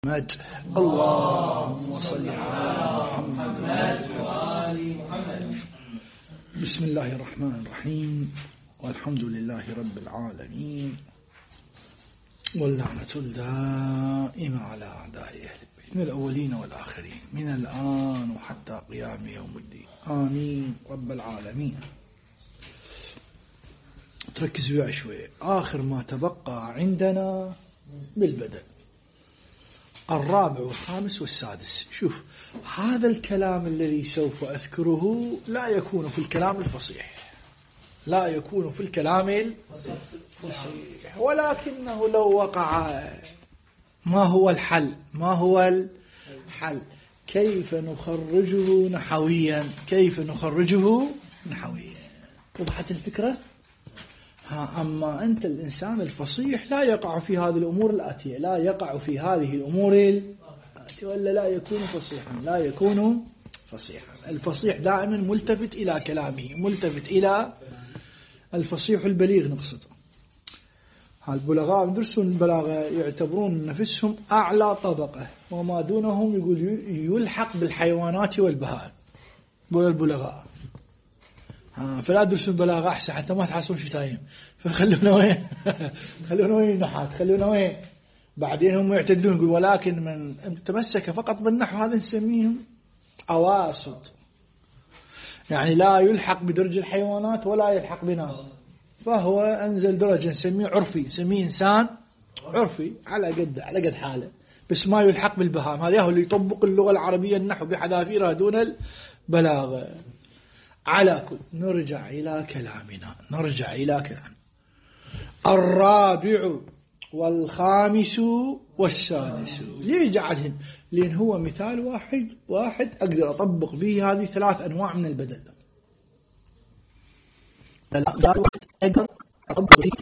محمد. اللهم صل على محمد وآل محمد. بسم الله الرحمن الرحيم، والحمد لله رب العالمين، واللعنة الدائمة على أعدائه من الأولين والآخرين من الآن وحتى قيام يوم الدين، آمين رب العالمين. تركز وياي شوي. آخر ما تبقى عندنا بالبدء الرابع والخامس والسادس. شوف، هذا الكلام الذي سوف أذكره لا يكون في الكلام الفصيح، لا يكون في الكلام الفصيح، ولكنه لو وقع ما هو الحل؟ ما هو الحل؟ كيف نخرجه نحويا؟ كيف نخرجه نحويا؟ وضحت الفكرة؟ أما أنت الإنسان الفصيح لا يقع في هذه الأمور الآتية، لا يقع في هذه الأمور الآتية، ولا لا يكون فصيحا، لا يكون فصيحا. الفصيح دائما ملتفت إلى كلامه، ملتفت إلى الفصيح البليغ نقصده. البلغاء يدرسون البلاغة يعتبرون نفسهم أعلى طبقة، وما دونهم يقول يلحق بالحيوانات والبهائم. يقول البلغاء فلا تدرسون البلاغة أحسن حتى ما تحصلون شتايم، فخلونا وين خلونا وين نحات، خلونا وين. بعدين هم يعتدلون يقول ولكن من تمسك فقط بالنحو هذا نسميهم أواسط، يعني لا يلحق بدرج الحيوانات ولا يلحق بنا، فهو أنزل درجة نسميه عرفي، نسميه إنسان عرفي على قد حاله، بس ما يلحق بالبهائم. هذا هو اللي يطبق اللغة العربية النحو بحذافيرها دون البلاغة. على كل نرجع إلى كلامنا. الرابع والخامس والسادس. ليه جعلهم؟ لأن هو مثال واحد أقدر أطبق به هذه 3 أنواع من البدل. أقدر أطبق به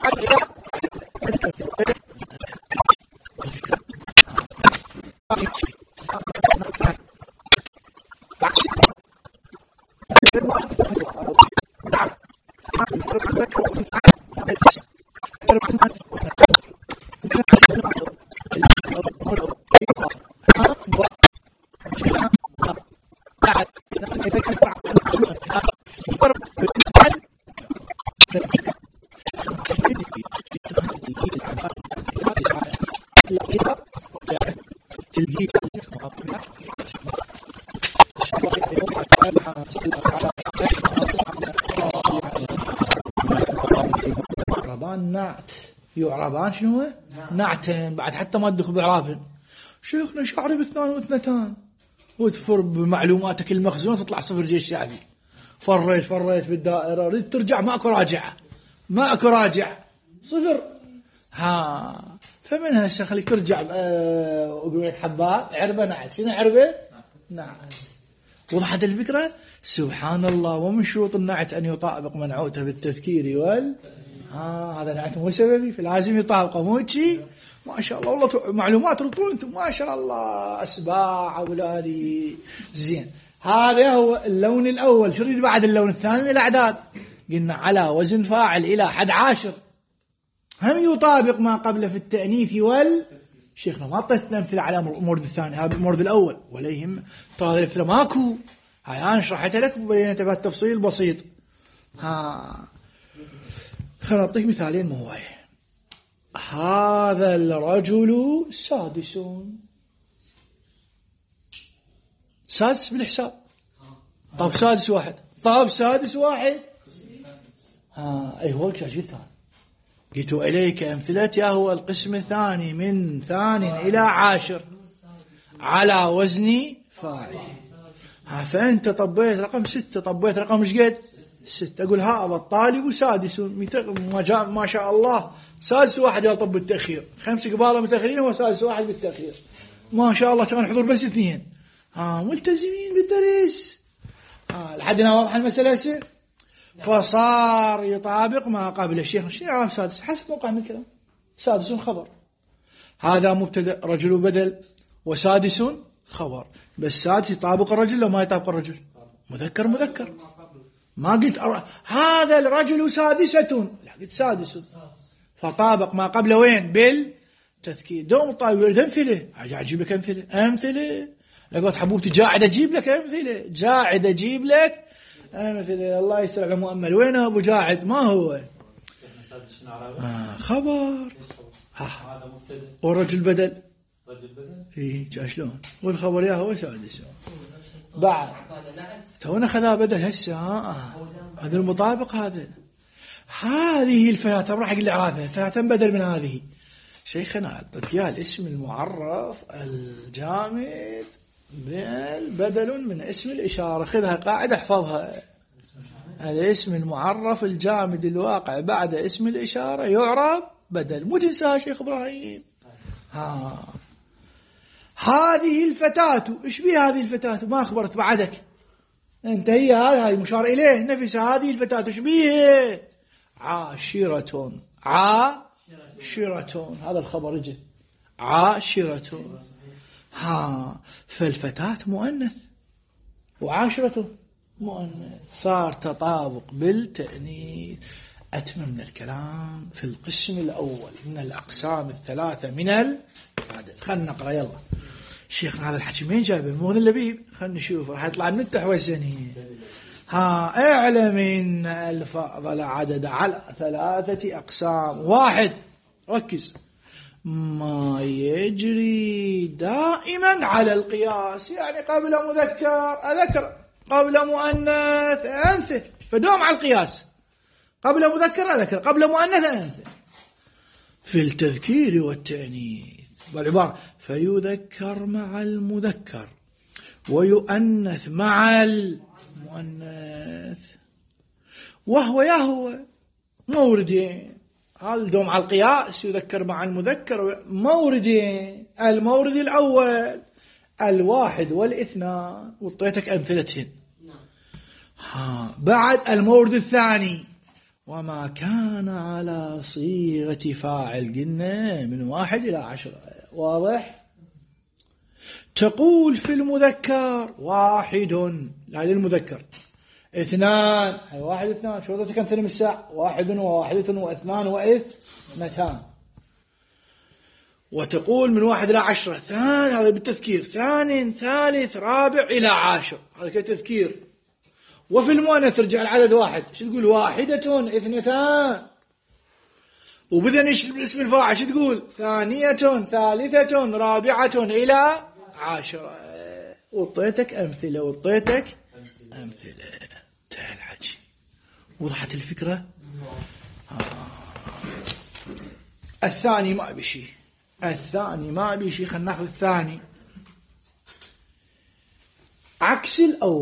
يعربان نعت، يعربان شنو هو؟ نعتين بعد حتى ما تدخل بعرابهن. شيخنا شعري باثنان واثنتان، وتفر بمعلوماتك المخزون تطلع صفر جيش شعبي. فريت بالدائرة، ريد ترجع ماكو راجع، ماكو راجع، صفر. فمن هسه خليك ترجع وقول لك حبات عربة نعت. شنو عربة؟ نعت. وضحت الفكرة؟ سبحان الله. ومن شروط النعت أن يطابق منعوته بالتذكير هذا نعت مو سببي، فلازم يطابقه، مو شيء. ما شاء الله والله معلومات رطول انتم ما شاء الله، أسباع أولادي. زين، هذا هو اللون الأول. شو يريد بعد اللون الثاني من الأعداد؟ قلنا على وزن فاعل إلى 11 هم يطابق ما قبل في التأنيث شيخنا ما اعطيتنا أمثلة على المورد الثاني، هذا المورد الأول ولا يهم. ترى هذه الأمثلة ماكو، هاي أنا شرحتها لك وبينتها بها التفصيل بسيط. خلنا نعطيك مثالين مو هاي. هذا الرجل سادس بالحساب. طب سادس واحد. أي هو قلت قلت إليك أمثلة هو القسم الثاني من 2 إلى 10 على وزن فاعل. فأنت طبيت رقم 6، طبيت رقم مش قد 6. أقول هذا الطالب سادس، ما شاء الله سادس واحد يطب بالتأخير، 5 قبالة متأخرين وسادس واحد بالتأخير، ما شاء الله. كان حضور بس 2 ملتزمين بالدرس. لحدنا واضح المسألة هسه. فصار يطابق ما قبل الشيخ. شنو يعرف سادس؟ حسب موقع من الكلام. سادس خبر، هذا مبتدأ، رجل بدل، وسادس خبر. بس سادس يطابق الرجل لو ما يطابق الرجل؟ مذكر. ما قلت هذا الرجل سادسة، لا قلت سادس. فطابق ما قبل وين؟ بالتذكير. دوم طايب يريد أمثلة، أجيب لك أمثلة. لقد حبوبتي جاعد أجيب لك أمثلة. الله يسر على مؤمل. وين أبو جاعد؟ ما هو خبر. والرجل بدل. شلون؟ والخبر يا هو سادس. بعد تونا خذا بدل هسه. هذا المطابق. هذه الفئات راح أقول إعرابها. فئات بدل من هذه. شيخنا أعطيك إياه الاسم المعرف الجامد بدل من اسم الإشارة. خذها قاعدة احفظها. الاسم المعرف الجامد الواقع بعد اسم الإشارة يعرب بدل. مو تنساها شيخ إبراهيم. هذه الفتاة، إيش بها هذه الفتاة؟ ما أخبرت بعدك أنت. هي هاي مشار إليه نفسها. هذه الفتاة إيش بها؟ عاشرة. هذا الخبر يجي عاشرة. فالفتاة مؤنث وعاشرة مؤنث. صار تطابق بالتأنيث. أتممنا الكلام في القسم الأول من الأقسام 3 من العدد. خلنا نقرأ يلا. شيخنا هذا الحكي مين جايبه؟ مو اللبيب. خلنا نشوف راح يطلع من التحويسني. اعلم ان الفاضل عدد على 3 أقسام. 1 ركز، ما يجري دائما على القياس، يعني قبل مذكر أذكر، قبل مؤنث أنثى، فدوم على القياس. قبل مذكر أذكر، قبل مؤنث أنثى. في التذكير والتأنيث بالعبارة فيذكر مع المذكر ويؤنث مع المؤنث. وهو يهوى موردين. هذا دوم على القياس، يذكر مع المذكر موردين. المورد الأول 1 و2 وطيتك أمثلتهن. بعد المورد الثاني وما كان على صيغة فاعل قلنا من 1 إلى 10. واضح؟ تقول في المذكر 1 هذا المذكر، 2 هي 1 و2 شو ذا كم ثنم الساعة 1 و1 و2 و2. وتقول من 1 إلى 10 ثاني، هذا بالتذكير، 2 3 4 إلى 10 هذا كتذكير. وفي المؤنث رجع العدد 1 شو تقول 1 2. وبذن اسم الفاعل شو تقول 2 3 4 إلى 10. وطيتك أمثلة انتهى الحكي. وضحت الفكرة. الثاني ما بشي، خلنا ناخذ الثاني عكس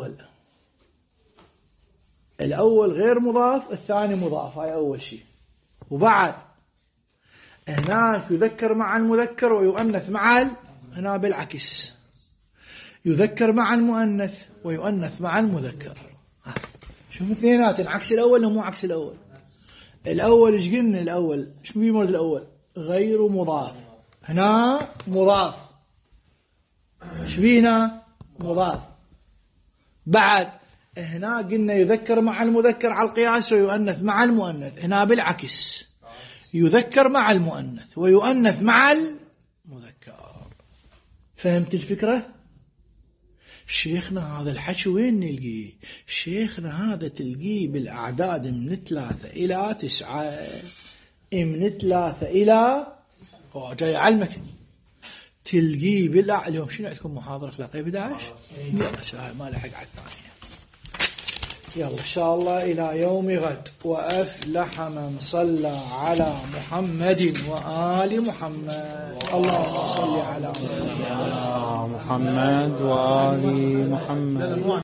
الأول غير مضاف، الثاني مضاف، هاي أول شيء. وبعد هناك يذكر مع المذكر ويؤنث مع هنا بالعكس، يذكر مع المؤنث ويؤنث مع المذكر. شوف اثنينات عكس الأول ومو عكس الأول. الأول ايش قلنا؟ الأول ايش بيمرد؟ الأول غير مضاف، هنا مضاف، ايش بينا؟ مضاف. بعد هنا قلنا يذكر مع المذكر على القياس ويؤنث مع المؤنث، هنا بالعكس يذكر مع المؤنث ويؤنث مع المذكر. فهمت الفكرة؟ شيخنا هذا الحكي وين نلقيه؟ شيخنا هذا تلقيه بالأعداد من 3 إلى 9، من 3 إلى جاي علمك تلقيه اليوم شنو عندكم محاضرة أخلاقية 11 ما لحق على الثانية. يلا إن شاء الله إلى يوم غد. وأفلح من صلى على محمد وآل محمد. اللهم صل على محمد وآل محمد.